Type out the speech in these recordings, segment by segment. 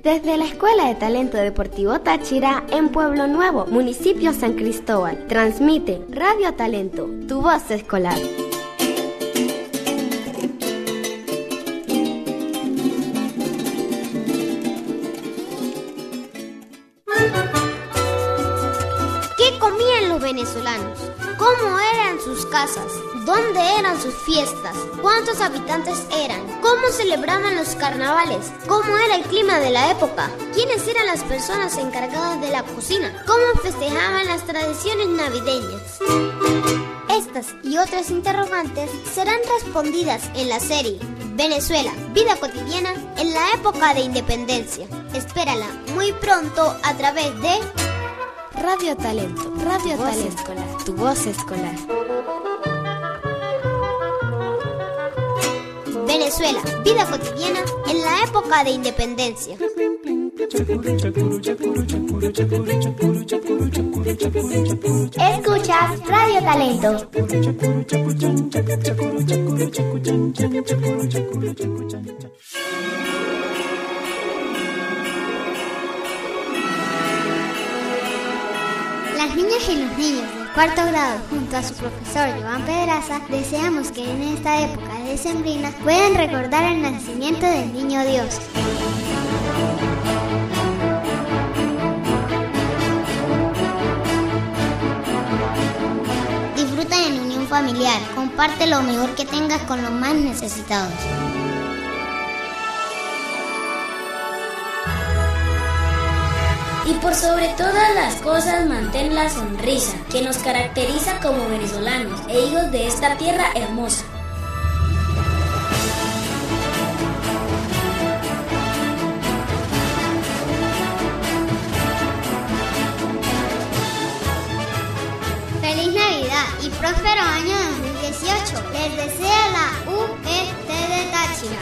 Desde la Escuela de Talento Deportivo Táchira, en Pueblo Nuevo, municipio San Cristóbal, transmite Radio Talento, tu voz escolar. ¿Qué comían los venezolanos? ¿Cómo eran sus casas? ¿Dónde eran sus fiestas? ¿Cuántos habitantes eran? ¿Cómo celebraban los carnavales? ¿Cómo era el clima de la época? ¿Quiénes eran las personas encargadas de la cocina? ¿Cómo festejaban las tradiciones navideñas? Estas y otras interrogantes serán respondidas en la serie Venezuela, vida cotidiana en la época de independencia. Espérala muy pronto a través de Radio Talento, Radio Talento escolar, tu voz escolar. Venezuela, vida cotidiana en la época de independencia. Escuchas Radio Talento. Las niñas y los niños del cuarto grado, junto a su profesor Joan Pedraza, deseamos que en esta época decembrina puedan recordar el nacimiento del Niño Dios. Disfruta en unión familiar, comparte lo mejor que tengas con los más necesitados. Y por sobre todas las cosas, mantén la sonrisa que nos caracteriza como venezolanos e hijos de esta tierra hermosa. ¡Feliz Navidad y próspero año 2018! Les desea la UET de Táchira.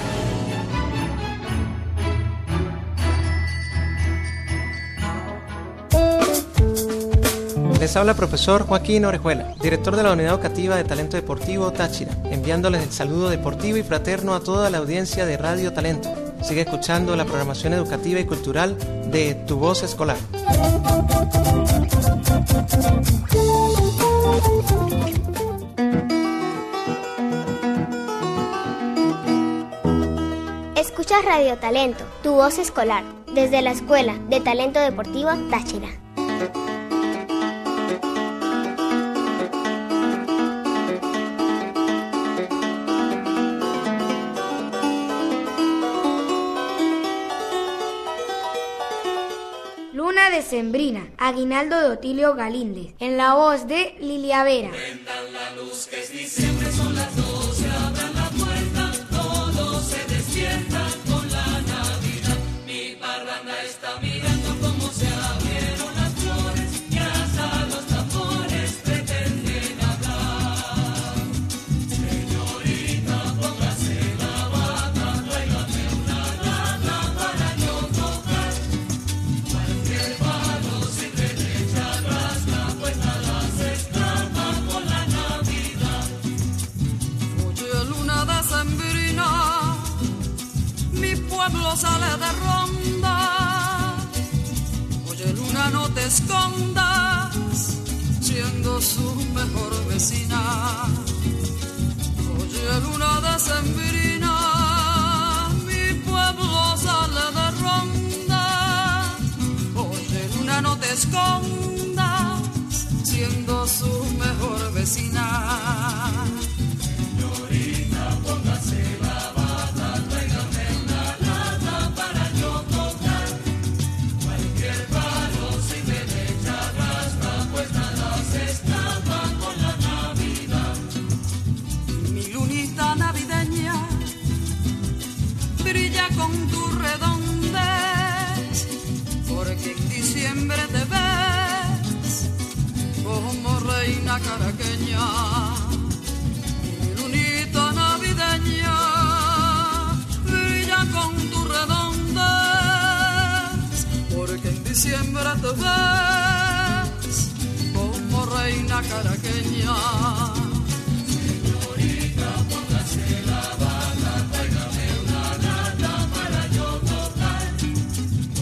Les habla el profesor Joaquín Orejuela, director de la Unidad Educativa de Talento Deportivo Táchira, enviándoles el saludo deportivo y fraterno a toda la audiencia de Radio Talento. Sigue escuchando la programación educativa y cultural de Tu Voz Escolar. Escuchas Radio Talento, Tu Voz Escolar, desde la Escuela de Talento Deportivo Táchira. Luna decembrina, aguinaldo de Otilio Galíndez, en la voz de Lilia Vera. Prendan la luz que es diciembre, son las 12, abran la puerta, todos se despiertan con la Navidad. Mi parranda está mirando cómo se abrieron las flores y hasta los tambores pretenden hablar. Señorita, póngase la bata, tráigame una lata para yo tocar. Cualquier palo sin derecha rasca, pues nada se escapa con la Navidad. Oye, luna decembrina, mi pueblo sale de ronda. Oye, luna, no te escondas, siendo su mejor vecina. Oye, luna decembrina, mi pueblo sale de ronda. Oye, luna, no te escondas, siendo su mejor vecina. Señorita, póngase la bata, tráigame una lata para yo tocar. Cualquier palo sin derecha raspa, pues nada se escapa con la Navidad. Mi lunita navideña brilla con tu redondez, porque en diciembre te ves como reina caraqueña. Mi lunita navideña brilla con tu redondez, porque en diciembre te ves como reina caraqueña. Señorita, póngase la bata, tráigame una lata para yo tocar.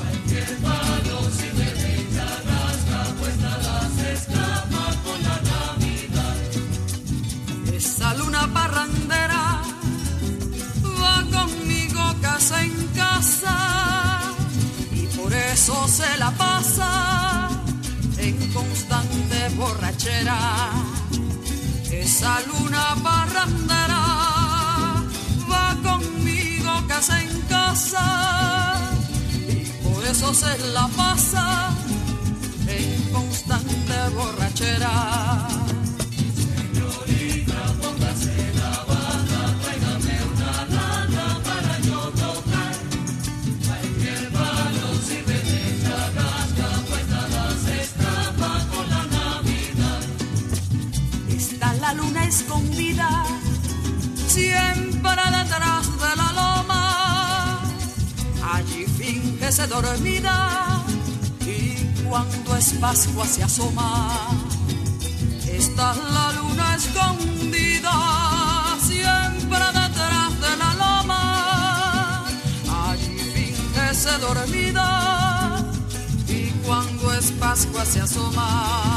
la pasa en constante borrachera. Esa luna parrandera va conmigo casa en casa y por eso se la pasa en constante borrachera. Señorita, póngase la bata, tráigame una lata para yo tocar. Cualquier palo sirve de charrasca, pues nada se escapa con la Navidad. Está la luna escondida siempre detrás de la loma, allí fíngese dormida y cuando es Pascua se asoma. Está la luna escondida siempre detrás de la loma, allí fíngese dormida y cuando es Pascua se asoma.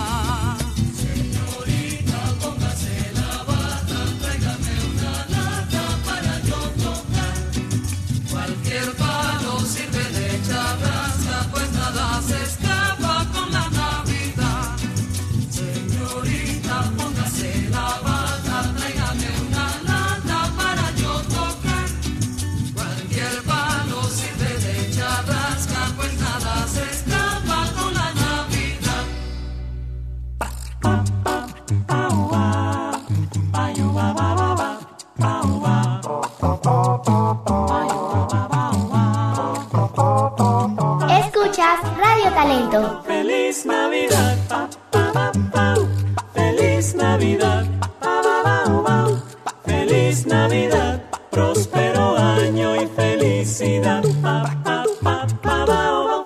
Señorita, póngase la bata, tráigame una lata para yo tocar. Cualquier palo sirve de charrasca, pues nada se escapa con la Navidad. Señorita, póngase la bata, tráigame una lata para yo tocar. Cualquier palo sirve de charrasca, pues nada se escapa con la Navidad. Escuchas Radio Talento. Feliz Navidad, pa, pa, pa, pa. Feliz Navidad, pa, pa, pa, pa. Feliz Navidad, próspero año y felicidad, pa, pa, pa, pa, pa.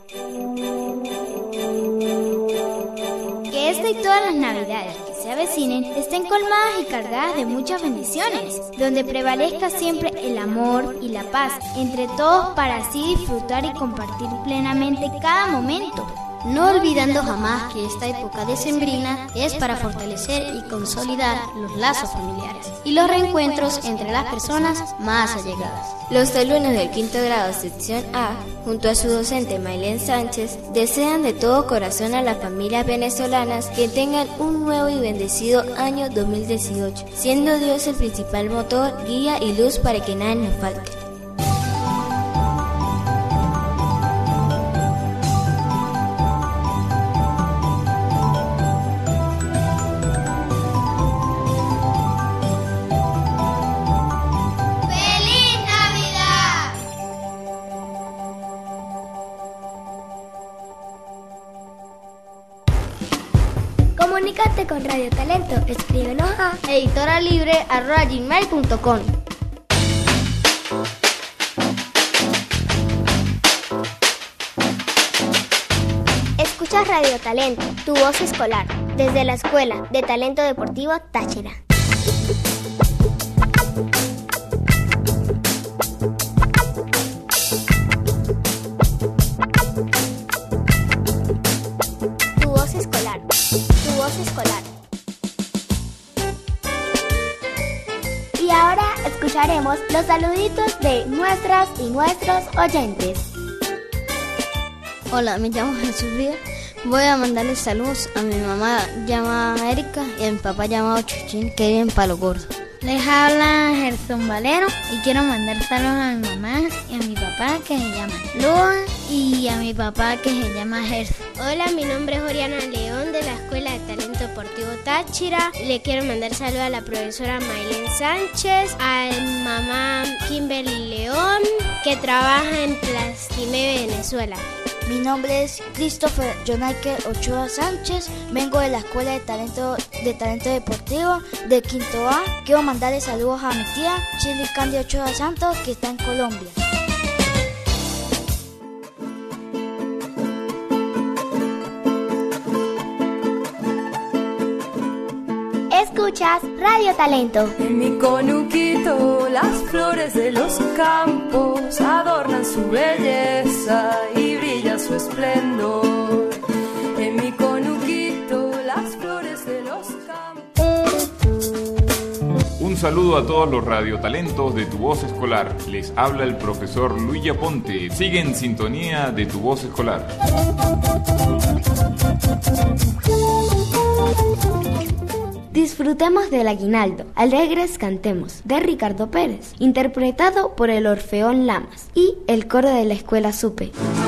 Que esta y todas las navidades que se avecinen estén colmadas y cargadas de muchas bendiciones, donde prevalezca siempre el amor y la paz entre todos para así disfrutar y compartir plenamente cada momento. No olvidando jamás que esta época decembrina es para fortalecer y consolidar los lazos familiares y los reencuentros entre las personas más allegadas. Los alumnos del quinto grado sección A, junto a su docente Maylén Sánchez, desean de todo corazón a las familias venezolanas que tengan un nuevo y bendecido año 2018, siendo Dios el principal motor, guía y luz para que nada nos falte. Comunícate con Radio Talento. Escríbenos a editoralibre@gmail.com. Escuchas Radio Talento, tu voz escolar, desde la Escuela de Talento Deportivo Táchira. Tu voz escolar, tu voz escolar. Y ahora escucharemos los saluditos de nuestras y nuestros oyentes. Hola, me llamo Jesús Ríos. Voy a mandarles saludos a mi mamá llamada Erika y a mi papá llamado Chuchín, que vive en Palo Gordo. Les habla Gerson Valero y quiero mandar saludos a mi mamá y a mi papá que se llama Lua y a mi papá que se llama Gerson. Hola, mi nombre es Oriana León de la Escuela de Talento Deportivo Táchira. Le quiero mandar saludos a la profesora Maylén Sánchez, a mi mamá Kimberly León, que trabaja en Plastime, Venezuela. Mi nombre es Christopher Jonaike Ochoa Sánchez, vengo de la Escuela de Talento Deportivo de Quinto A. Quiero mandarle saludos a mi tía Chili Candy Ochoa Santos, que está en Colombia. Escuchas Radio Talento. En mi conuquito las flores de los campos adornan su belleza y brilla su esplendor. En mi conuquito las flores de los campos. Un saludo a todos los radiotalentos de Tu Voz Escolar. Les habla el profesor Luis Yaponte. Sigue en sintonía de Tu Voz Escolar. Disfrutemos del aguinaldo, alegres cantemos, de Ricardo Pérez, interpretado por el Orfeón Lamas y el coro de la Escuela Supe.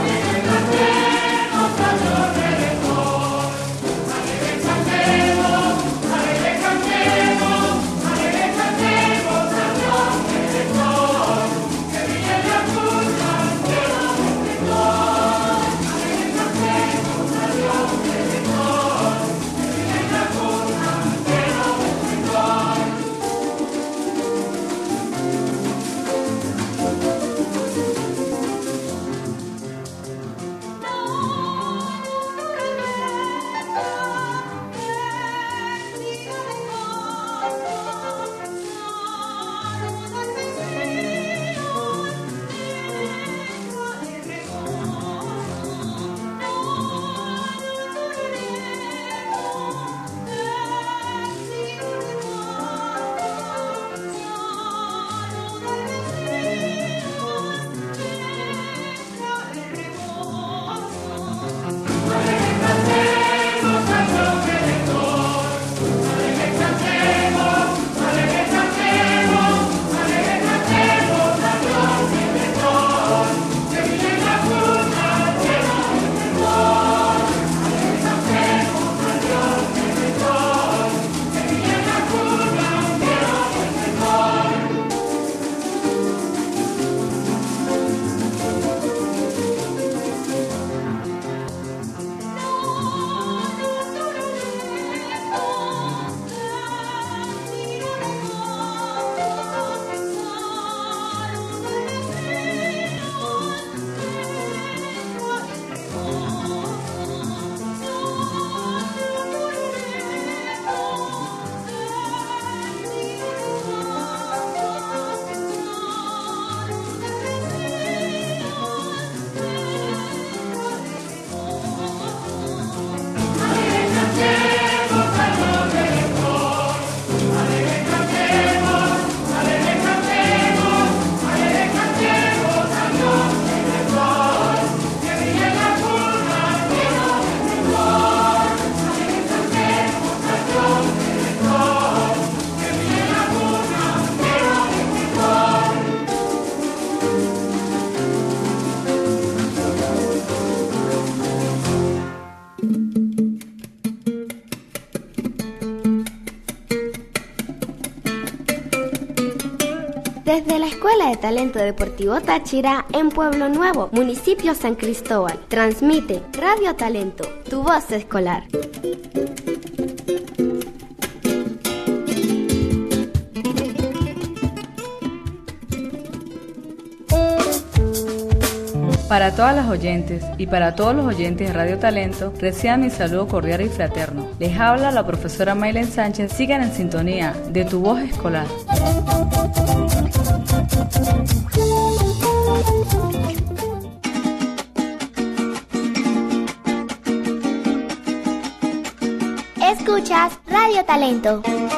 Desde la Escuela de Talento Deportivo Táchira en Pueblo Nuevo, municipio San Cristóbal, transmite Radio Talento, tu voz escolar. Para todas las oyentes y para todos los oyentes de Radio Talento, reciban mi saludo cordial y fraterno. Les habla la profesora Maylen Sánchez. Sigan en sintonía de Tu Voz Escolar. Escuchas Radio Talento.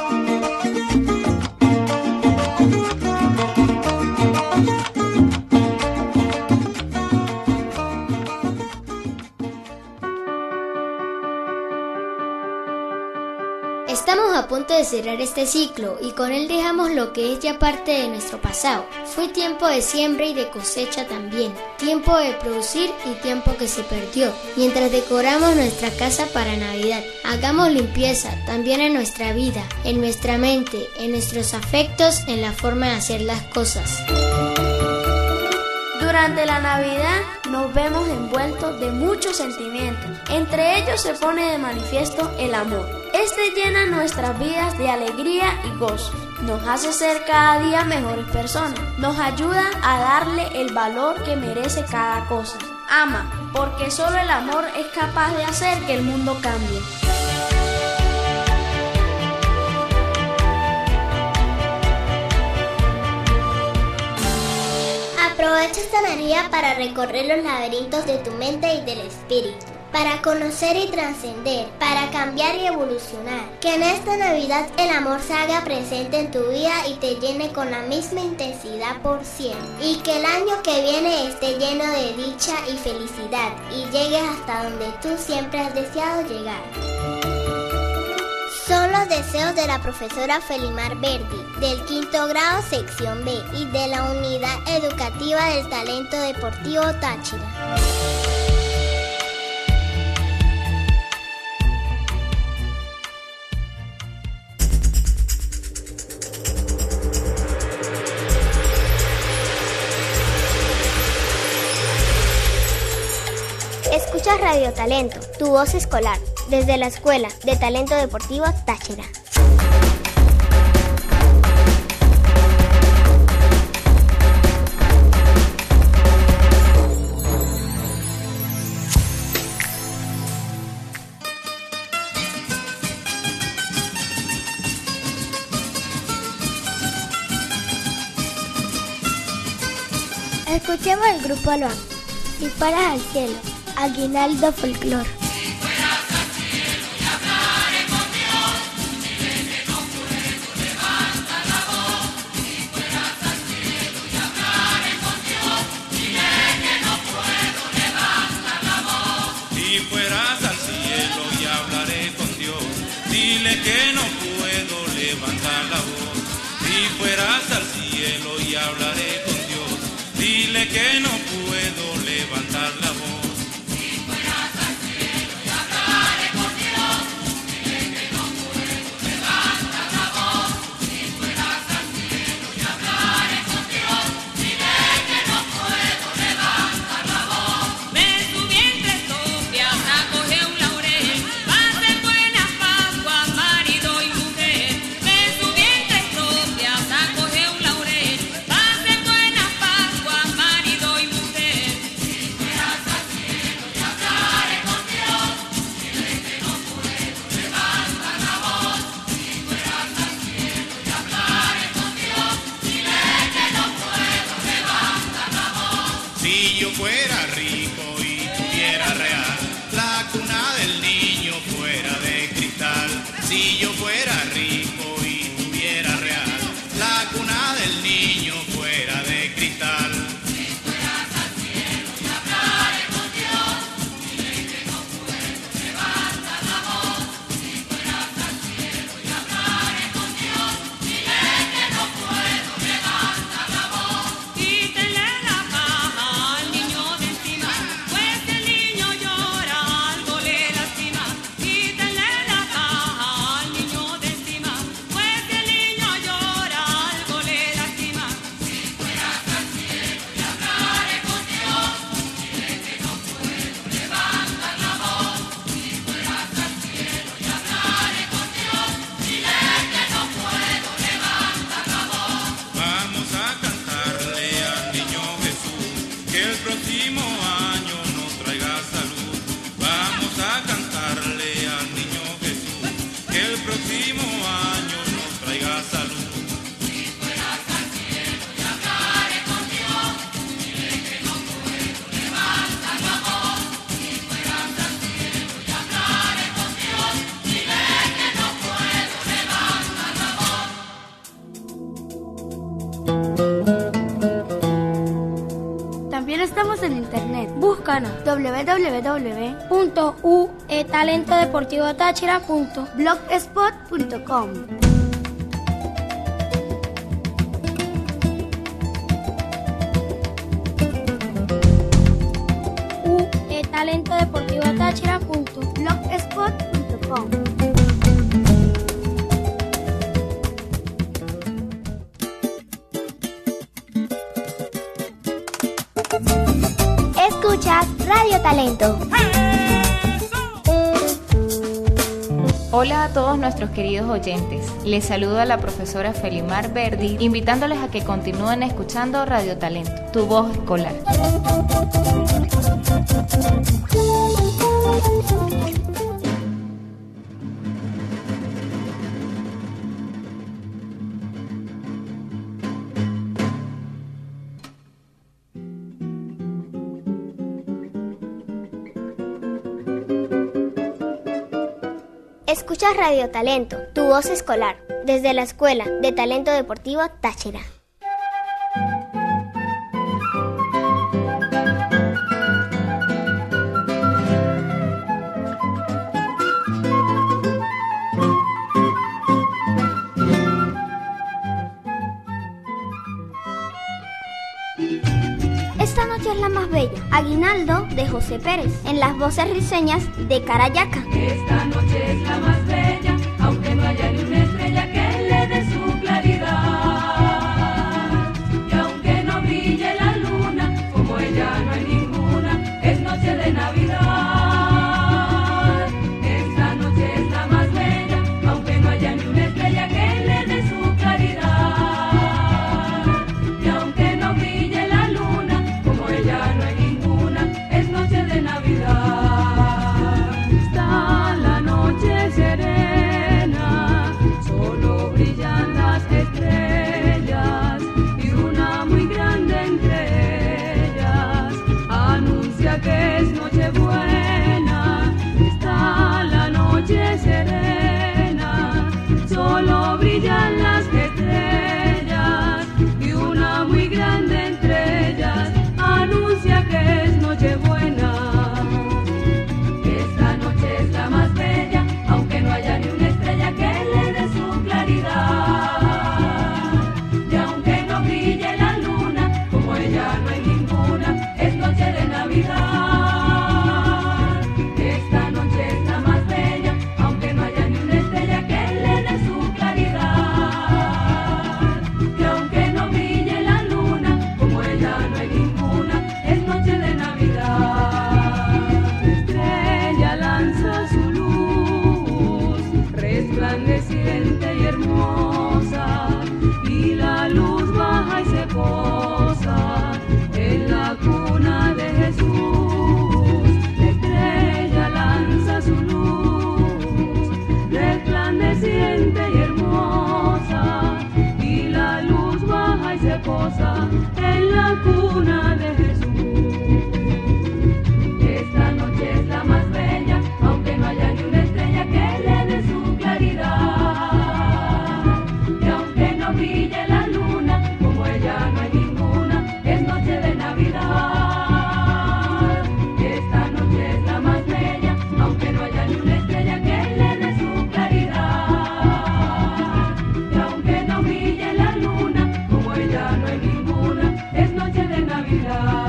Estamos a punto de cerrar este ciclo y con él dejamos lo que es ya parte de nuestro pasado. Fue tiempo de siembra y de cosecha también, tiempo de producir y tiempo que se perdió. Mientras decoramos nuestra casa para Navidad, hagamos limpieza también en nuestra vida, en nuestra mente, en nuestros afectos, en la forma de hacer las cosas. Durante la Navidad nos vemos envueltos de muchos sentimientos. Entre ellos se pone de manifiesto el amor. Este llena nuestras vidas de alegría y gozo. Nos hace ser cada día mejores personas. Nos ayuda a darle el valor que merece cada cosa. Ama, porque solo el amor es capaz de hacer que el mundo cambie. Aprovecha esta energía para recorrer los laberintos de tu mente y del espíritu, para conocer y trascender, para cambiar y evolucionar. Que en esta Navidad el amor se haga presente en tu vida y te llene con la misma intensidad por siempre. Y que el año que viene esté lleno de dicha y felicidad y llegues hasta donde tú siempre has deseado llegar. Son los deseos de la profesora Felimar Verdi, del 5º grado sección B y de la Unidad Educativa del Talento Deportivo Táchira. Escuchas Radio Talento, tu voz escolar, desde la Escuela de Talento Deportivo Táchira. Escuchemos el grupo Aloha. Disparas al cielo. Aguinaldo Folclor. Si fueras al cielo y hablaré con Dios, dile que no puedo levantar la voz. Si fueras al cielo y hablaré con Dios, dile que no puedo levantar la voz. Si yo fuera rico y tuviera real, la cuna del niño fuera de cristal. Si yo fuera rico y tuviera real, la cuna del niño fuera de cristal. Si fueras al cielo y hablaré con Dios, dile que no puedo levantar la voz. Si fueras al cielo y hablaré con Dios, dile que no puedo levantar la voz. Quítenle la paja al niño de encima, pues el niño llora, algo le lastima. Quítenle la paja al niño de encima, pues el niño llora, algo le lastima. Si fueras al cielo y hablaré con Dios, dile que no puedo levantar la voz. Si fueras al cielo y hablaré con Dios, dile que no puedo levantar la voz. Vamos a cantarle al niño Jesús, que el próximo año nos traiga salud. Vamos a cantarle al niño Jesús, que el próximo año nos traiga salud. Si fueras al cielo y hablaré con Dios, dile que no puedo levantar la voz. Si fueras al cielo y hablaré con Dios, dile que no puedo levantar la voz. También estamos en internet. Búscanos www.utalentodeportivotáchira.blogspot.com. Talentodeportivotáchira.blogspot.com. Escuchas Radio Talento. Hola a todos nuestros queridos oyentes. Les saluda la profesora Felimar Verdi, invitándoles a que continúen escuchando Radio Talento, tu voz escolar. Escuchas Radio Talento, tu voz escolar, desde la Escuela de Talento Deportivo Táchira. Esta noche es la más bella, Aguinaldo de José Pérez, en las voces risueñas de Carayaca. Esta noche es la más bella, aunque no haya ni una estrella que le dé su claridad. Y aunque no brille la luna, como ella no hay ninguna, es noche de Navidad. Esta noche es la más bella, aunque no haya ni una estrella que le dé su claridad. Y aunque no brille la luna, como ella no hay ninguna, es noche de Navidad. Está la noche serena, solo brillan las estrellas y una muy grande entre ellas anuncia que es Nochebuena. Está la noche serena, solo brillan las estrellas y una muy grande entre ellas anuncia que es Nochebuena. Esta noche es la más bella, aunque no haya ni una estrella que le dé su claridad. Y aunque no brille la luna, como ella no hay ninguna, es noche de Navidad. Esta noche es la más bella, aunque no haya ni una estrella que le dé su claridad. Y aunque no brille la luna, como ella no hay ninguna, es noche de Navidad. Estrella lanza su luz, resplandeciente y hermosa, y la luz baja y se posa en la cuna de Jesús. La estrella lanza su luz, resplandeciente y hermosa, y la luz baja y se posa en la cuna de Jesús. Esta noche es la más bella, aunque no haya ni una estrella que le dé su claridad. Y aunque no brille la luna, como ella no hay ninguna, es noche de Navidad. Esta noche es la más bella, aunque no haya ni una estrella que le dé su claridad. Y aunque no brille la luna, como ella no hay ninguna, es noche de Navidad.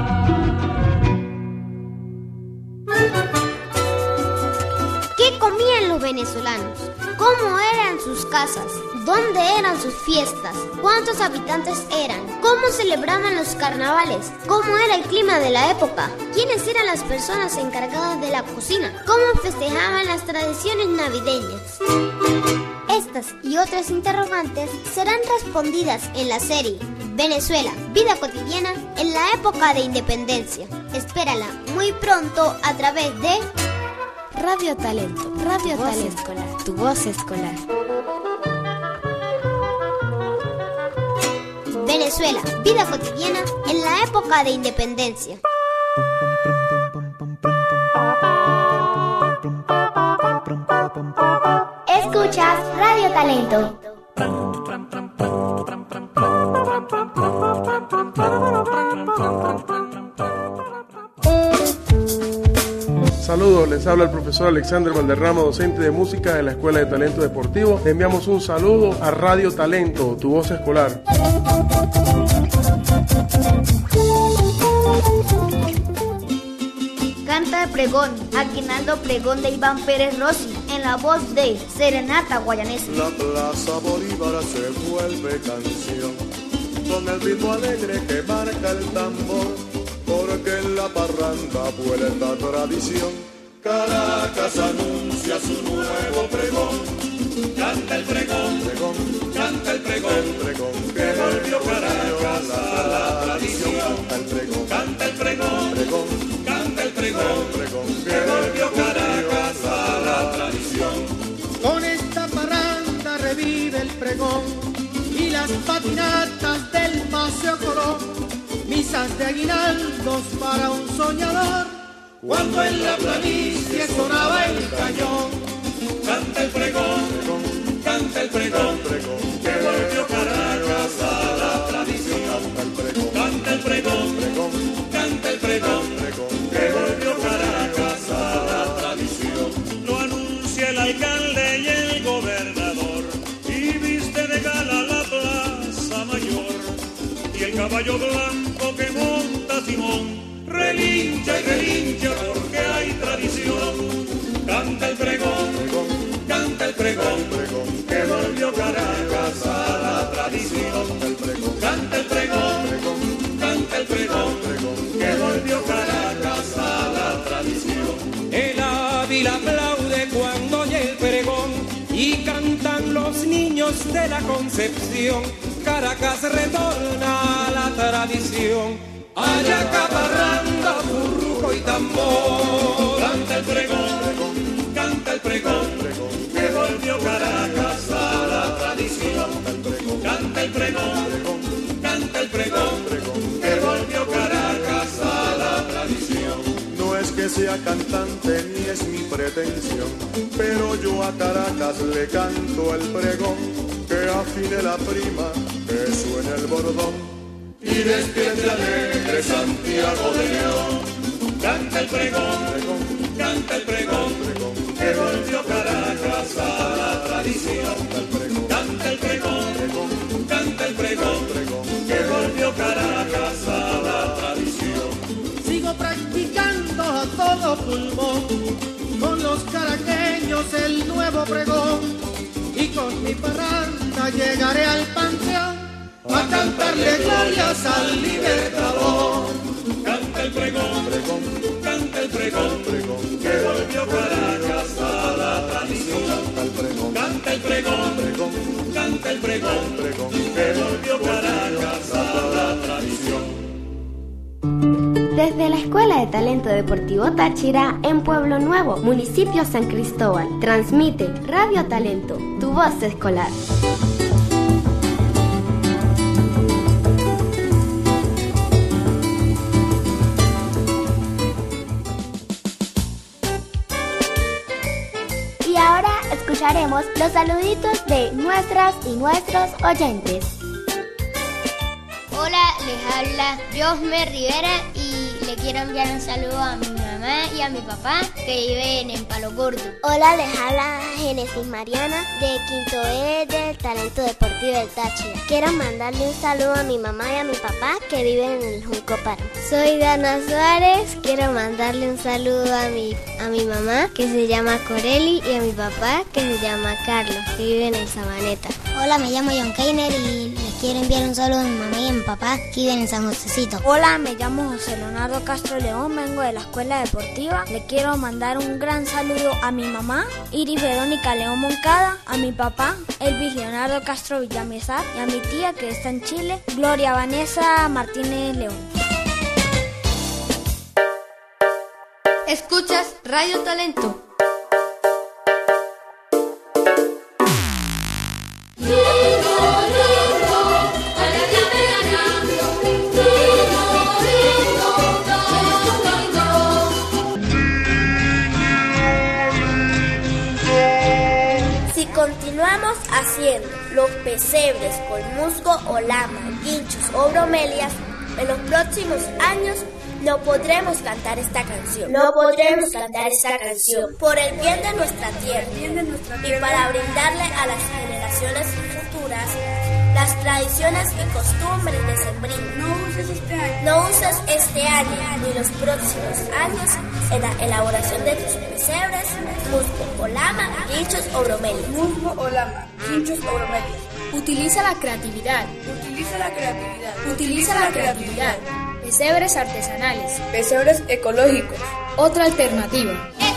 ¿Qué comían los venezolanos? ¿Cómo eran sus casas? ¿Dónde eran sus fiestas? ¿Cuántos habitantes eran? ¿Cómo celebraban los carnavales? ¿Cómo era el clima de la época? ¿Quiénes eran las personas encargadas de la cocina? ¿Cómo festejaban las tradiciones navideñas? Estas y otras interrogantes serán respondidas en la serie Venezuela, vida cotidiana en la época de independencia. Espérala muy pronto a través de Radio Talento, Radio Talento Escolar, tu voz escolar. Venezuela, vida cotidiana en la época de independencia. Escuchas Radio Talento. Saludos, les habla el profesor Alexander Valderrama, docente de música de la Escuela de Talento Deportivo. Le enviamos un saludo a Radio Talento, tu voz escolar. Canta de pregón, Aguinaldo Pregón de Iván Pérez Rossi, en la voz de Serenata Guayanesa. La Plaza Bolívar se vuelve canción, con el ritmo alegre que marca el tambor, porque en la parranda vuelta tradición. Caracas anuncia su nuevo pregón, canta el pregón, canta el pregón, que volvió Caracas a la tradición. Canta el pregón, canta el pregón, que volvió Caracas a la tradición. Con esta parranda revive el pregón y las patinatas del Paseo Colón, misas de aguinaldos para un soñador, cuando en la planicie sonaba el cañón. canta el pregón, canta el pregón, que volvió Caracas a la tradición. Canta el pregón, canta el pregón, que volvió Caracas a la tradición. Lo anuncia el alcalde y el gobernador, y viste de gala la plaza mayor, y el caballo blanco que monta Simón relincha y relincha porque hay tradición. Canta el pregón, que volvió Caracas a la tradición. Canta el pregón, que volvió Caracas a la tradición. El Ávila aplaude cuando oye el pregón y cantan los niños de la Concepción. Caracas retorna a la tradición. Allá caparranda, burruco y tambor. Canta el pregón, que volvió Caracas a la tradición. Canta el pregón, que volvió Caracas a la tradición. No es que sea cantante ni es mi pretensión, pero yo a Caracas le canto el pregón, que afine la prima, que suene el bordón y despierte alegre Santiago de León. Canta el pregón, que volvió Caracas a la tradición. Canta el pregón, que volvió Caracas a la tradición. Sigo practicando a todo pulmón, con los caraqueños el nuevo pregón, y con mi parranda llegaré al panteón a cantarle glorias al Libertador. Canta el pregón, que volvió Caracas a la tradición. Canta el pregón, que volvió Caracas a la tradición. Desde la Escuela de Talento Deportivo Táchira en Pueblo Nuevo, municipio San Cristóbal, transmite Radio Talento, tu voz escolar. Y ahora escucharemos los saluditos de nuestras y nuestros oyentes. Hola, les habla Josmer Rivera y le quiero enviar un saludo a mi mamá y a mi papá que viven en Palo Gordo. Hola, les habla Génesis Mariana de Quinto E del Talento Deportivo del Táchira. Quiero mandarle un saludo a mi mamá y a mi papá que viven en el Junco Paro. Soy Dana Suárez, quiero mandarle un saludo a mi mamá que se llama Coreli y a mi papá que se llama Carlos, que viven en Sabaneta. Hola, me llamo John Keiner y les quiero enviar un saludo a mi mamá y a mi papá que viven en San Josecito. Hola, me llamo José Leonardo Castro León, vengo de la Escuela Deportiva. Le quiero mandar un gran saludo a mi mamá, Iris Verónica León Moncada, a mi papá, Elvis Leonardo Castro Villamizar, y a mi tía que está en Chile, Gloria Vanessa Martínez León. Escuchas Radio Talento. Si continuamos haciendo los pesebres con musgo o lama, guinchos o bromelias, en los próximos años no podremos cantar esta canción. Por el bien de nuestra tierra y para brindarle a las generaciones futuras las tradiciones y costumbres decembrinas. No uses este año ni los próximos años en la elaboración de tus pesebres, musgo o lama, guinchos o bromelias. Utiliza la creatividad. Pesebres artesanales. Pesebres ecológicos. Otra alternativa.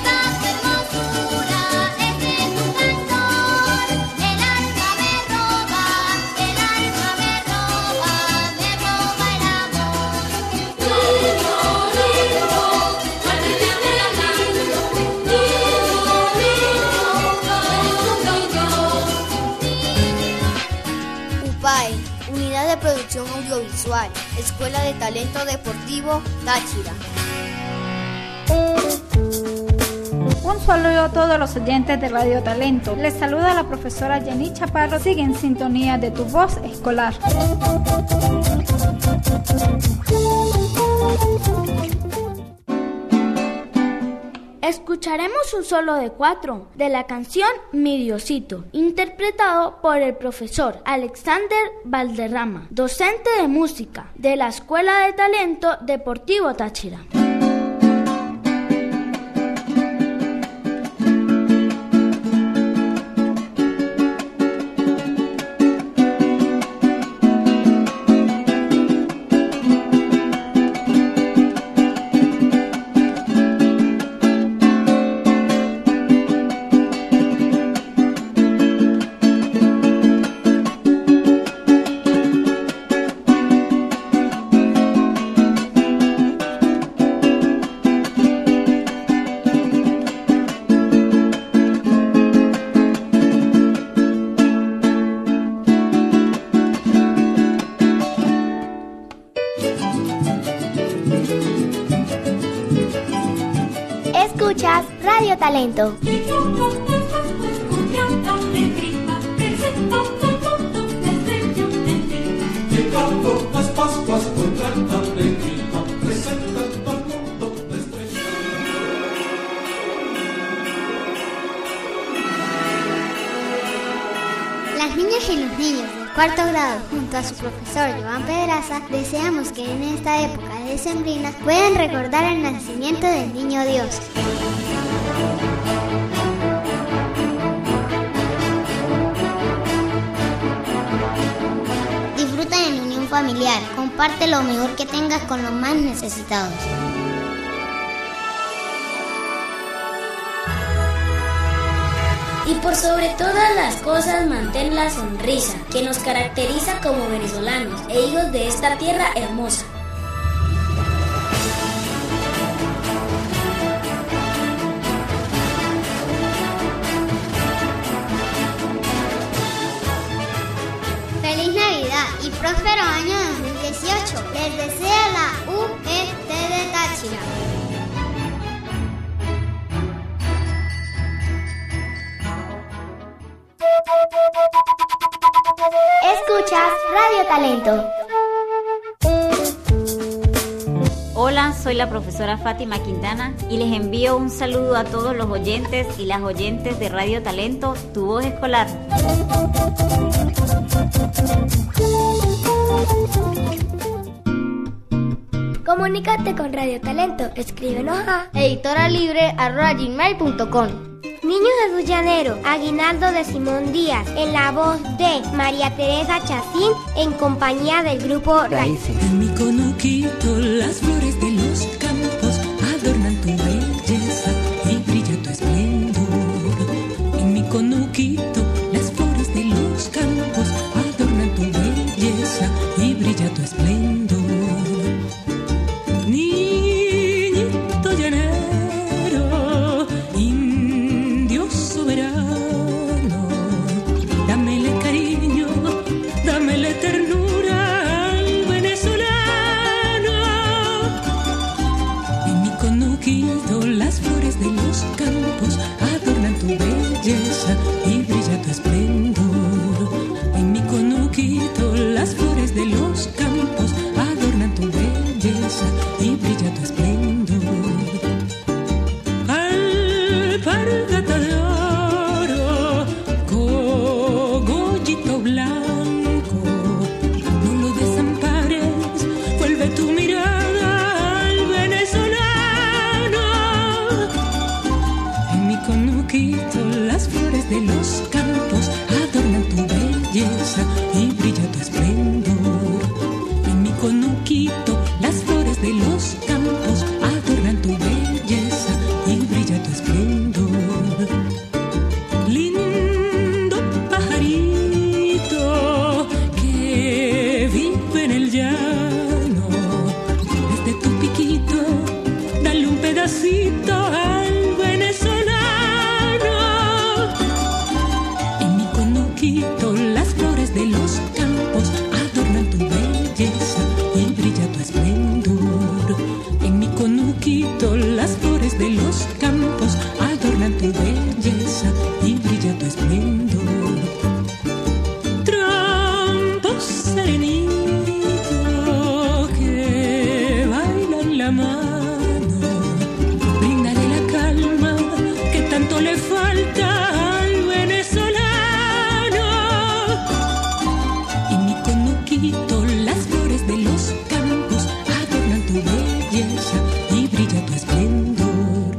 UPAE, Unidad de Producción Audiovisual, Escuela de Talento Deportivo Táchira. Un saludo a todos los oyentes de Radio Talento. Les saluda la profesora Jenny Chaparro. Sigue en sintonía de Tu Voz Escolar. Escucharemos un solo de 4 de la canción Mi Diosito, interpretado por el profesor Alexander Valderrama, docente de música de la Escuela de Talento Deportivo Táchira. Escuchas Radio Talento. Las niñas y los niños del cuarto grado, junto a su profesor Joan Pedraza, deseamos que en esta época decembrina puedan recordar el nacimiento del Niño Dios. Disfruta en unión familiar, comparte lo mejor que tengas con los más necesitados. Y por sobre todas las cosas, mantén la sonrisa que nos caracteriza como venezolanos e hijos de esta tierra hermosa. ¡Feliz Navidad y próspero año 2018! Les desea la UET de Táchira. Escuchas Radio Talento. Hola, soy la profesora Fátima Quintana y les envío un saludo a todos los oyentes y las oyentes de Radio Talento, Tu Voz Escolar. Comunícate con Radio Talento. Escríbenos a editoralibre@gmail.com. Niños de Llanero, Aguinaldo de Simón Díaz, en la voz de María Teresa Chacín, en compañía del grupo Raíces. En mi conuquito las flores de los campos adornan tu belleza y brilla tu esplendor. En mi conuquito las flores de los campos adornan tu belleza y brilla tu esplendor. Niñito llanero, indio soberano, dámele cariño, dámele ternura al venezolano. En mi conuquito las flores de los campos adornan tu belleza y brilla tu esplendor. En mi conuquito las flores de los campos adornan tu belleza y brilla tu esplendor. Alpargata de oro, cogollito blanco, no lo desampares, vuelve tu mirada al venezolano. En mi conuquito las flores de los campos adornan tu belleza y brilla tu esplendor. En mi conuquito las flores de los campos adornan tu belleza y brilla tu esplendor. Lindo pajarito que vive en el llano, desde tu piquito dale un pedacito al venezolano. En mi conuquito las flores de los campos adornan tu belleza y brilla tu esplendor. serenito que baila en la mano, bríndale la calma que tanto le falta al venezolano. Y ni con moquito las flores de los campos adornan tu belleza y brilla tu esplendor.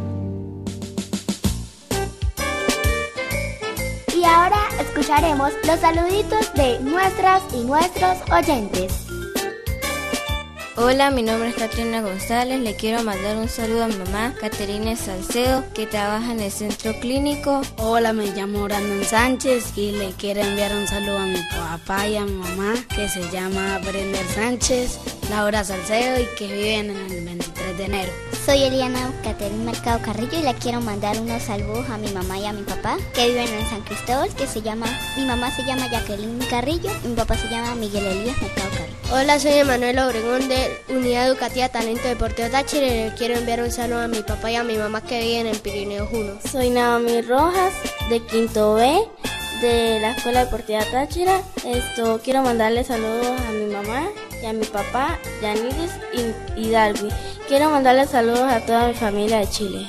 Y ahora escucharemos los saluditos de nuestras y nuestros oyentes. Hola, mi nombre es Catrina González. Le quiero mandar un saludo a mi mamá, Caterina Salcedo, que trabaja en el centro clínico. Hola, me llamo Brandon Sánchez y le quiero enviar un saludo a mi papá y a mi mamá, que se llama Brender Sánchez, Laura Salcedo y que viven en el 23 de enero. Soy Eliana Caterina Mercado Carrillo y le quiero mandar unos saludos a mi mamá y a mi papá, que viven en San Cristóbal, mi mamá se llama Jacqueline Carrillo y mi papá se llama Miguel Elías Mercado Carrillo. Hola, soy Emanuel Obregón de Unidad Educativa Talento Deportivo Táchira y le quiero enviar un saludo a mi papá y a mi mamá que viven en Pirineo 1. Soy Naomi Rojas de Quinto B de la Escuela Deportiva Táchira. Quiero mandarle saludos a mi mamá y a mi papá, Yaniris y Darby. Quiero mandarle saludos a toda mi familia de Chile.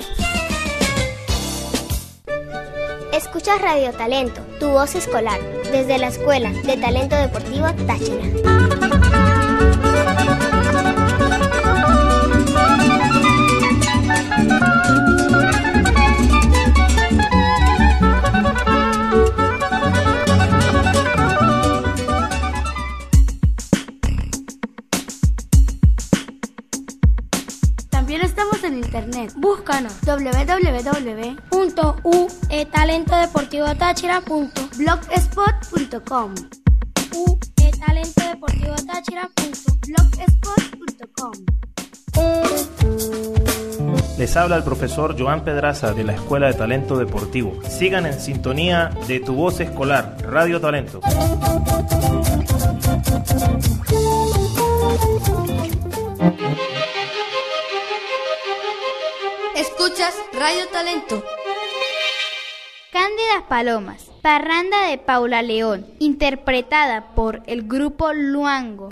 Escuchas Radio Talento, tu voz escolar, desde la Escuela de Talento Deportivo Táchira. También estamos en internet. Búscanos www.utalentodeportivotáchira.blogspot.com utalentodeportivotáchira.blogspot.com. Les habla el profesor Joan Pedraza de la Escuela de Talento Deportivo. Sigan en sintonía de tu voz escolar, Radio Talento. Escuchas Radio Talento. Cándidas Palomas, parranda de Paula León, interpretada por el grupo Luango.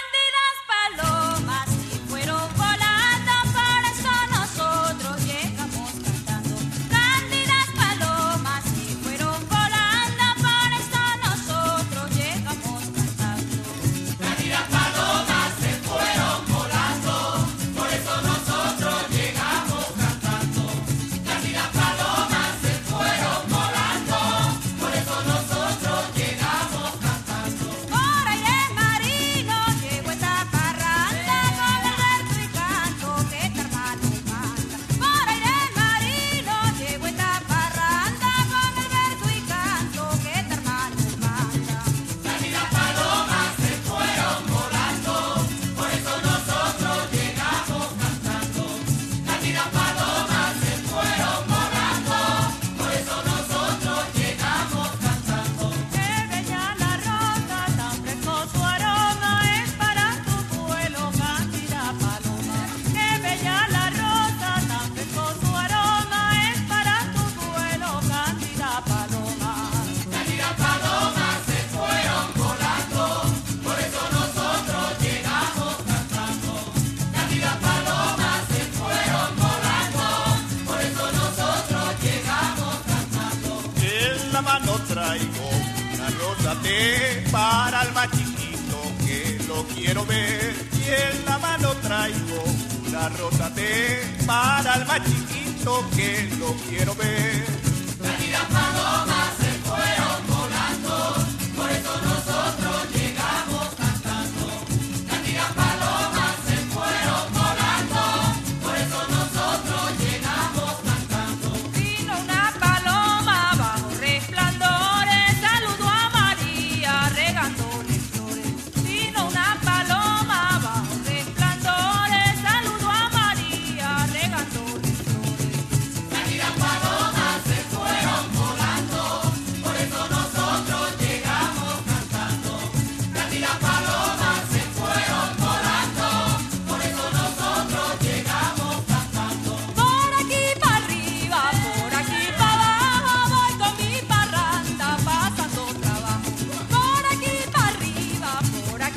Palomas y fueron volando, por eso nosotros llegamos cantando. Cándidas palomas y fueron volando, por eso nosotros llegamos cantando. Cándidas palomas se fueron volando, por eso nosotros llegamos cantando. Cándidas palomas se fueron volando, por eso nosotros llegamos cantando. Por ahí el marino llegó esta parranda con el verso y canto que este hermano manda. Por ahí el marino llegó esta parranda con el verso y canto que este hermano manda. Cándidas palomas se fueron volando, por eso nosotros llegamos cantando. Cándidas palomas se fueron volando, por eso nosotros llegamos cantando. Qué bella la rosa, tan fresco su aroma, es para tu vuelo, Cándida paloma. Qué bella la rosa, tan fresco su aroma, es para tu vuelo, Cándida paloma. Cándidas palomas se fueron volando, por eso nosotros llegamos cantando. Cándidas palomas se fueron volando, por eso nosotros llegamos cantando. En la mano traigo una rosa té para el más chiquito que lo quiero ver. Y en la mano traigo una rosa té para el más chiquito que lo quiero ver. Cándidas palomas se fueron volando, por eso nosotros llegamos cantando. Cándidas palomas se fueron volando, por eso nosotros llegamos cantando. Vino una paloma bajo resplandores, saludó a María regándole flores. Vino una paloma bajo resplandores, saludó a María regándole flores. Cándidas palomas se fueron volando, por eso nosotros llegamos cantando. Cándidas palomas se fueron volando, por eso nosotros llegamos cantando. Por aquí para arriba, por aquí para abajo, voy con mi parranda pasando trabajo. Por aquí para arriba, por aquí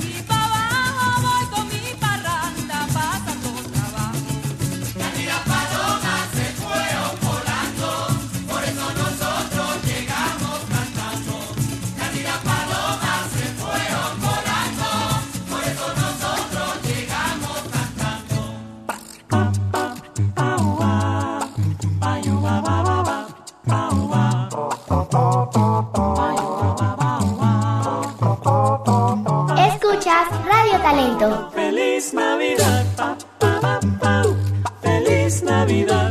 Escuchas Radio Talento. Feliz Navidad, feliz Navidad,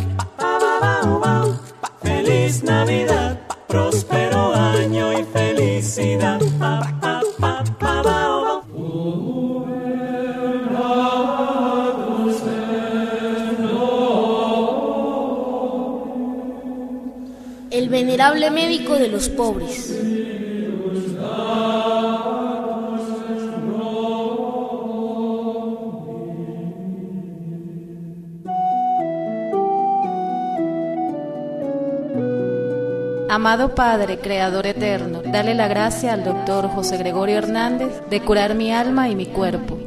feliz Navidad, próspero año y felicidad. El venerable médico de los pobres. Amado Padre, Creador eterno, dale la gracia al doctor José Gregorio Hernández de curar mi alma y mi cuerpo.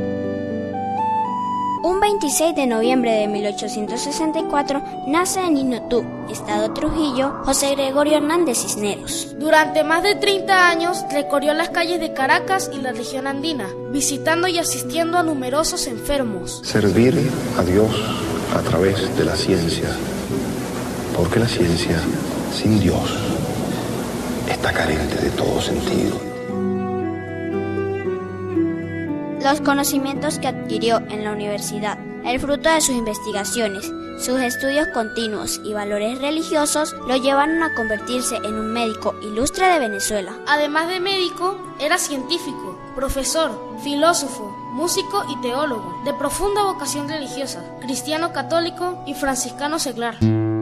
Un 26 de noviembre de 1864 nace en Inotú, Estado Trujillo, José Gregorio Hernández Cisneros. Durante más de 30 años recorrió las calles de Caracas y la región andina, visitando y asistiendo a numerosos enfermos. Servir a Dios a través de la ciencia, porque la ciencia sin Dios está carente de todo sentido. Los conocimientos que adquirió en la universidad, el fruto de sus investigaciones, sus estudios continuos y valores religiosos lo llevaron a convertirse en un médico ilustre de Venezuela. Además de médico, era científico, profesor, filósofo, músico y teólogo, de profunda vocación religiosa, cristiano católico y franciscano seglar.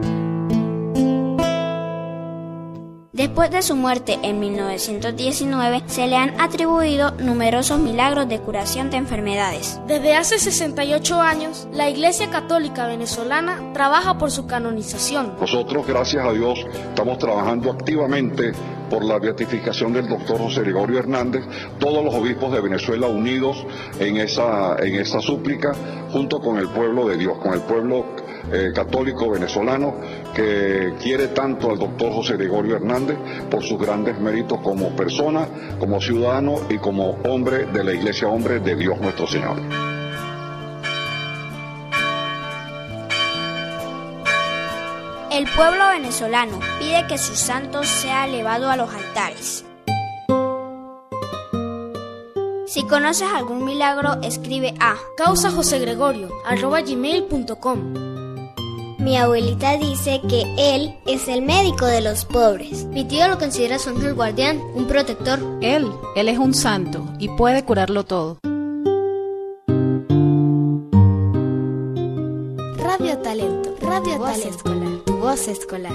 Después de su muerte en 1919, se le han atribuido numerosos milagros de curación de enfermedades. Desde hace 68 años, la Iglesia Católica Venezolana trabaja por su canonización. Nosotros, gracias a Dios, estamos trabajando activamente por la beatificación del doctor José Gregorio Hernández, todos los obispos de Venezuela unidos en esa súplica, junto con el pueblo de Dios, con el pueblo católico venezolano que quiere tanto al doctor José Gregorio Hernández por sus grandes méritos como persona, como ciudadano y como hombre de la Iglesia, hombre de Dios nuestro Señor. El pueblo venezolano pide que su santo sea elevado a los altares. Si conoces algún milagro, escribe a causajosegregorio@gmail.com. Mi abuelita dice que él es el médico de los pobres. Mi tío lo considera su ángel guardián, un protector. Él es un santo y puede curarlo todo. Radio Talento, Radio Talento Escolar, tu voz escolar.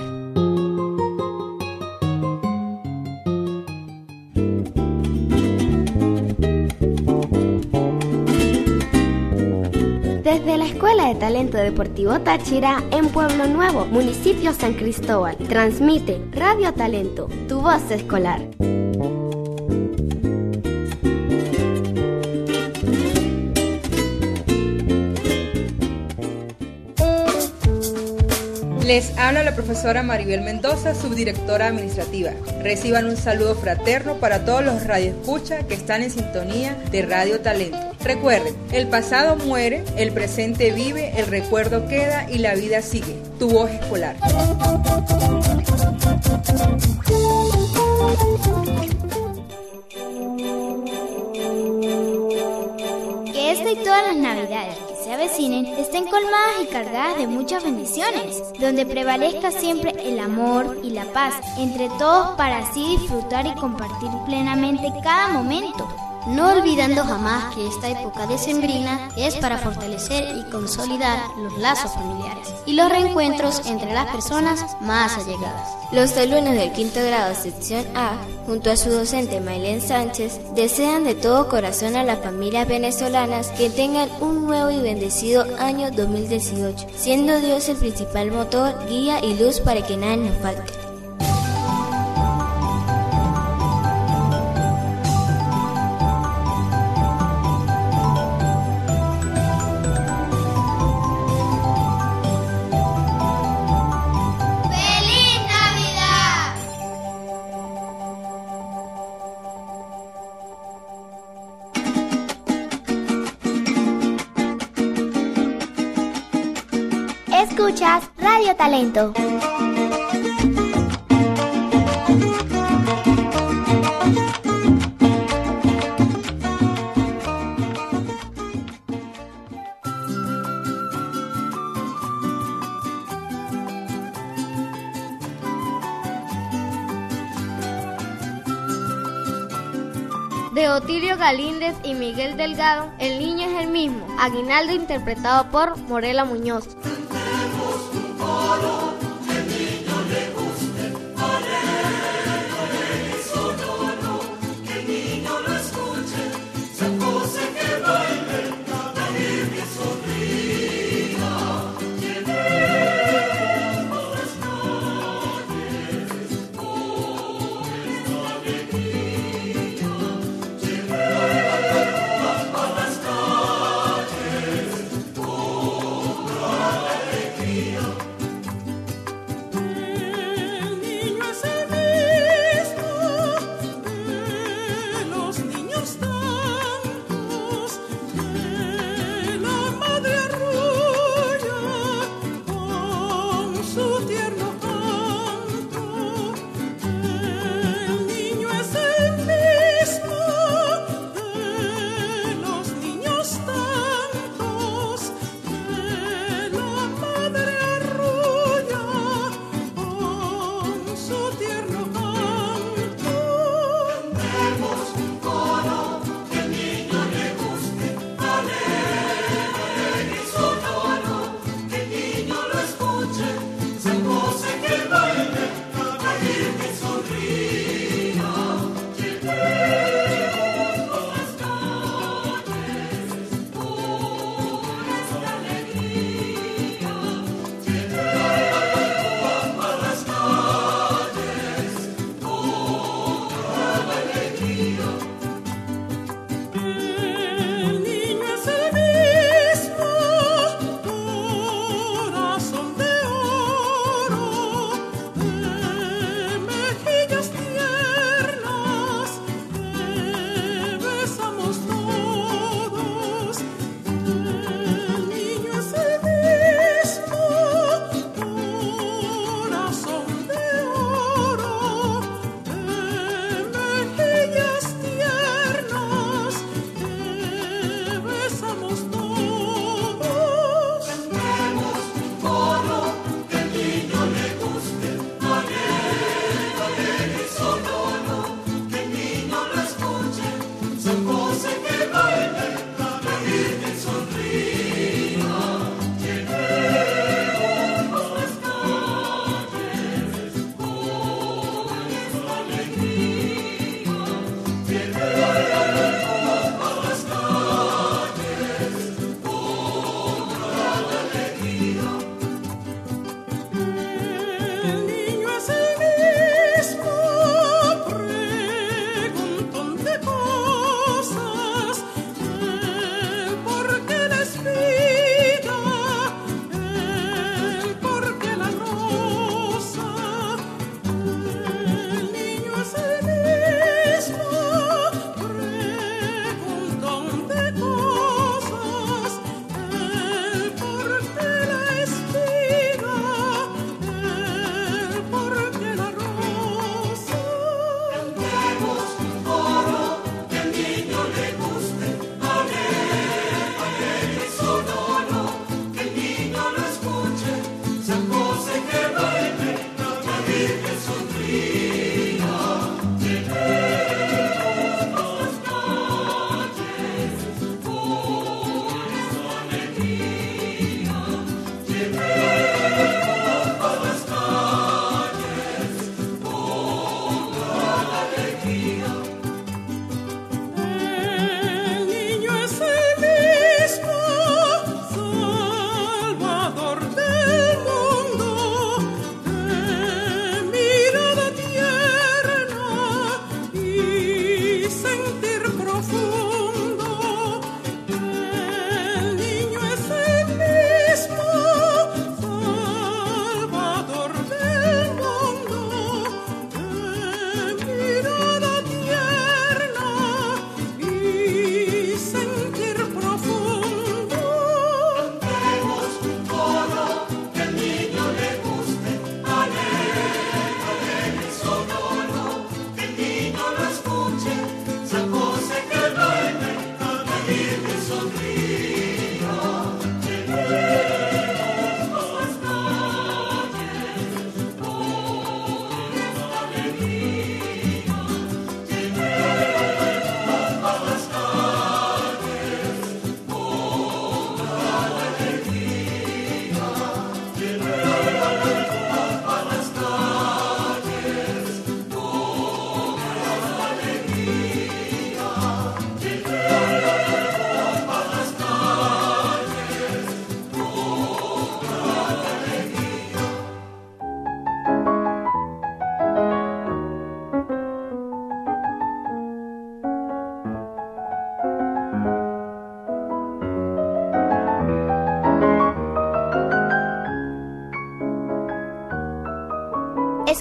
Desde la Escuela de Talento Deportivo Táchira en Pueblo Nuevo, municipio San Cristóbal, transmite Radio Talento, tu voz escolar. Les habla la profesora Maribel Mendoza, subdirectora administrativa. Reciban un saludo fraterno para todos los radioescuchas que están en sintonía de Radio Talento. Recuerden, el pasado muere, el presente vive, el recuerdo queda y la vida sigue. Tu voz escolar. Que esta y todas las navidades que se avecinen estén colmadas y cargadas de muchas bendiciones, donde prevalezca siempre el amor y la paz entre todos para así disfrutar y compartir plenamente cada momento. No olvidando jamás que esta época decembrina es para fortalecer y consolidar los lazos familiares y los reencuentros entre las personas más allegadas. Los alumnos del quinto grado sección A, junto a su docente Maylén Sánchez, desean de todo corazón a las familias venezolanas que tengan un nuevo y bendecido año 2018, siendo Dios el principal motor, guía y luz para que nada nos falte. Escuchas Radio Talento. Otilio Galíndez y Miguel Delgado, El niño es el mismo. Aguinaldo interpretado por Morela Muñoz.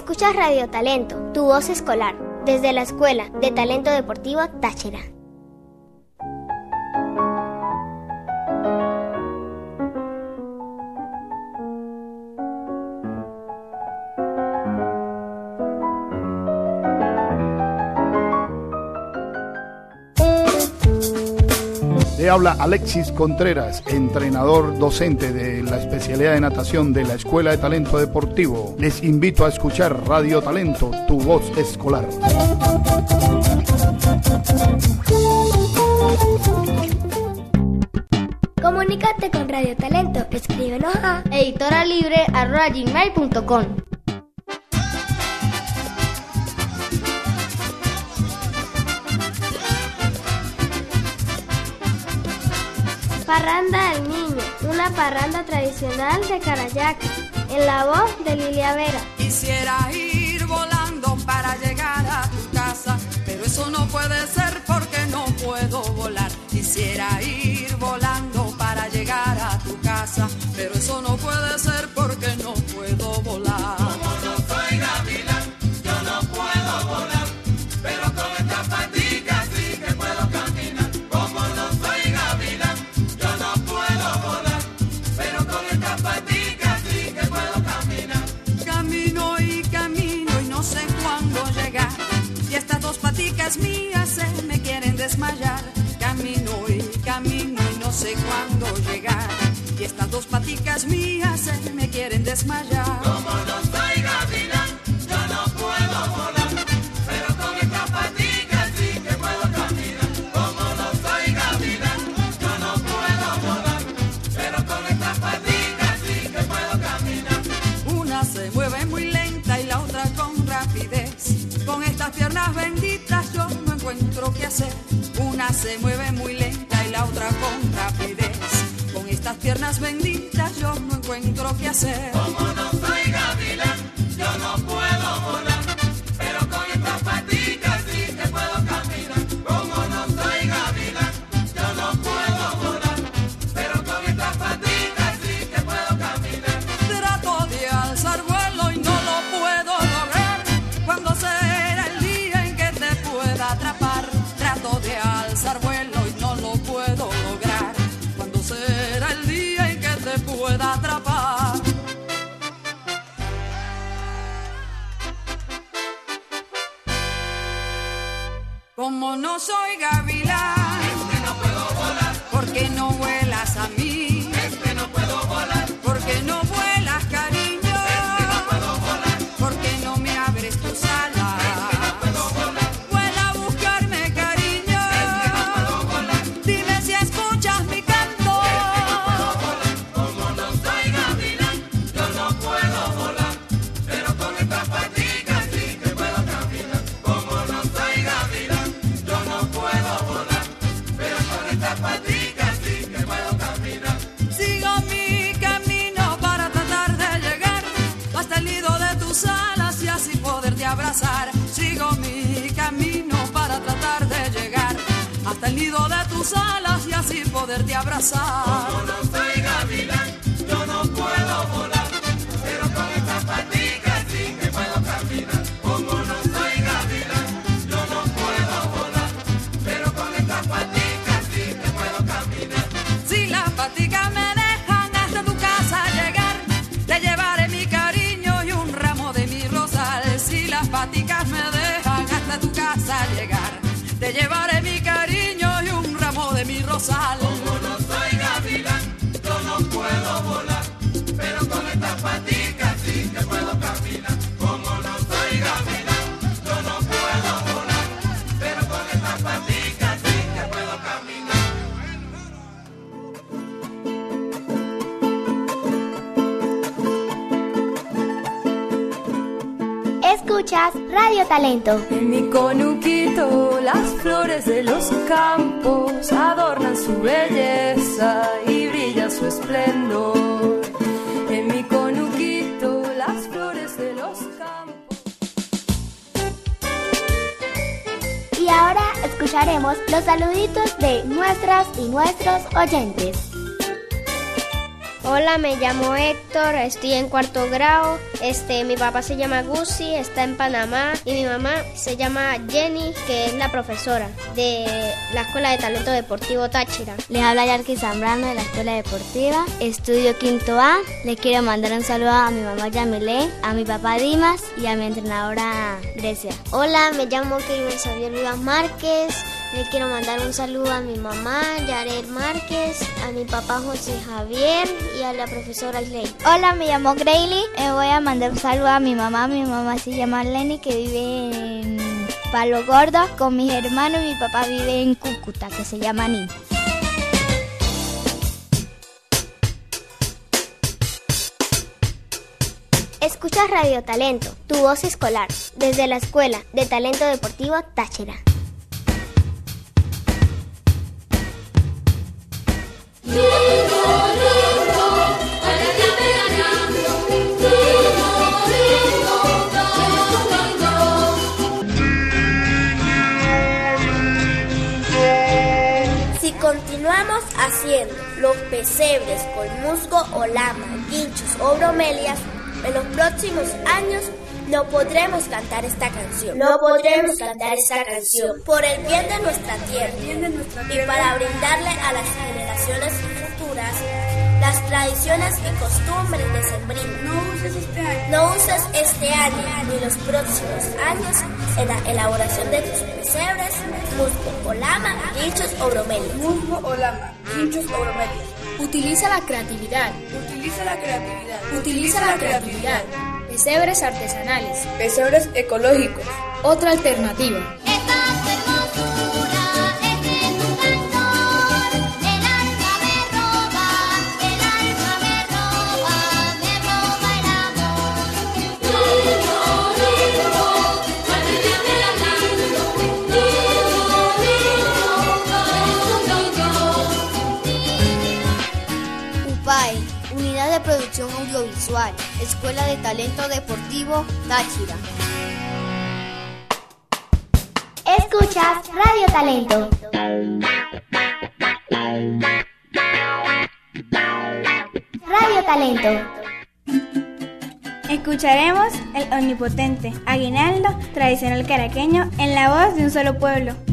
Escuchas Radio Talento, tu voz escolar, desde la Escuela de Talento Deportivo Táchira. Le habla Alexis Contreras, entrenador docente de la especialidad de natación de la Escuela de Talento Deportivo. Les invito a escuchar Radio Talento, tu voz escolar. Comunícate con Radio Talento, escríbenos a editoralibre@gmail.com. Parranda del Niño, una parranda tradicional de Carayaca, en la voz de Lilia Vera. Quisiera ir volando para llegar a tu casa, pero eso no puede ser porque no puedo volar. Quisiera ir volando para llegar a tu casa, pero eso no puede ser porque no puedo volar. Como no soy gavilán, yo no puedo volar, pero con esta patica sí que puedo caminar. Como no soy gavilán, yo no puedo volar, pero con esta patica sí que puedo caminar. Camino y no sé cuándo llegar, y estas dos paticas mías se me quieren desmayar. Camino y no sé cuándo llegar, y estas dos paticas mías se me quieren desmayar. Como no soy gavilán, yo no puedo volar, pero con esta patica sí que puedo caminar. Como no soy gavilán, yo no puedo volar, pero con esta patica sí que puedo caminar. Una se mueve muy lenta y la otra con rapidez. Con estas piernas benditas yo no encuentro qué hacer. Una se mueve muy lenta y la otra con rapidez. Con estas piernas benditas yo no encuentro qué hacer. Como no soy gavilán, yo no puedo volar, pero con estas paticas sí que puedo caminar. Como no soy gavilán, yo no puedo volar, pero con estas paticas sí que puedo caminar. Trato de alzar vuelo y no lo puedo lograr. ¿Cuándo será el día en que te pueda atrapar? Trato de alzar vuelo y no lo puedo lograr. ¿Cuándo será el día en que te pueda atrapar? Como no soy gavilán, no puedo volar, ¿por qué no vuelas a mí? no puedo volar, ¿Por qué no vuelas, cariño? no puedo volar, ¿Por qué no me abres tus alas? no puedo volar, Vuela a buscarme, cariño. no puedo volar, Dime si escuchas mi canto. como no soy gavilán, yo no puedo volar, pero con estas paticas sí que puedo caminar. Como no soy gavilán, yo no puedo volar, pero con estas paticas sí que puedo caminar. Sigo mi camino para tratar de llegar hasta el nido de tus alas y así poderte abrazar. Sigo mi camino para tratar de llegar hasta el nido de tus alas y así poderte abrazar. Como no soy gavilán, yo no puedo volar, pero con estas paticas sí que puedo caminar. Como no soy gavilán, yo no puedo volar, pero con estas paticas sí que puedo caminar. Si las paticas me dejan hasta tu casa llegar, te llevaré mi cariño y un ramo de mi rosal. Si las paticas me dejan hasta tu casa llegar, te llevaré mi cariño y un ramo de mi rosal. Como no soy gavilán, yo no puedo volar, pero con estas paticas sí que puedo caminar. Como no soy gavilán, yo no puedo volar, pero con estas paticas sí que puedo caminar. Escuchas Radio Talento. En mi conuquito las flores de los campos adornan su belleza y brilla su esplendor. En mi conuquito las flores de los campos. Y ahora escucharemos los saluditos de nuestras y nuestros oyentes. Hola, me llamo Héctor, estoy en 4º grado. Mi papá se llama Gusi, está en Panamá, y mi mamá se llama Jenny, que es la profesora de la Escuela de Talento Deportivo Táchira. Les habla Yarki Zambrano de la Escuela Deportiva, estudio 5º A. Les quiero mandar un saludo a mi mamá Yamilé, a mi papá Dimas y a mi entrenadora Grecia. Hola, me llamo Kevin Xavier Vivas Márquez. Le quiero mandar un saludo a mi mamá, Yaret Márquez, a mi papá José Javier y a la profesora Isley. Hola, me llamo Grayly. Voy a mandar un saludo a mi mamá. Mi mamá se llama Lenny, que vive en Palo Gordo con mis hermanos, y mi papá vive en Cúcuta, que se llama Ni. Escuchas Radio Talento, tu voz escolar, desde la Escuela de Talento Deportivo Táchira. Si continuamos haciendo los pesebres con musgo o lama, guinchos o bromelias, en los próximos años no podremos cantar esta canción. Por el bien de nuestra tierra y para brindarle a las generaciones futuras las tradiciones y costumbres decembrinas. No uses este año ni los próximos años en la elaboración de tus pesebres, musgo o lama, guinchos o bromelias. Utiliza la creatividad. Pesebres artesanales. Pesebres ecológicos. Otra alternativa. UPAE, Unidad de Producción Audiovisual, Escuela de Talento Deportivo Táchira. Escuchas Radio Talento. Radio Talento. Escucharemos el omnipotente aguinaldo tradicional caraqueño en la voz de un solo pueblo.